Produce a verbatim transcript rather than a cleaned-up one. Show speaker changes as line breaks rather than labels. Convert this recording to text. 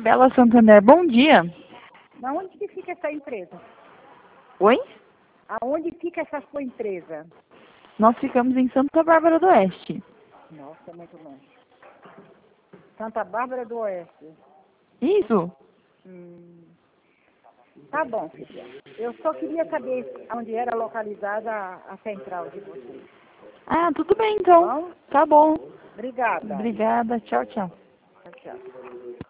Isabela Santander, bom dia.
Aonde que fica essa empresa?
Oi?
Aonde fica essa sua empresa?
Nós ficamos em Santa Bárbara do Oeste.
Nossa, é muito longe. Santa Bárbara do Oeste.
Isso?
Hum. Tá bom, filha. Eu só queria saber onde era localizada a, a central de vocês.
Ah, tudo bem então.
Bom?
Tá bom.
Obrigada.
Obrigada. Tchau, tchau.
Tchau, tchau.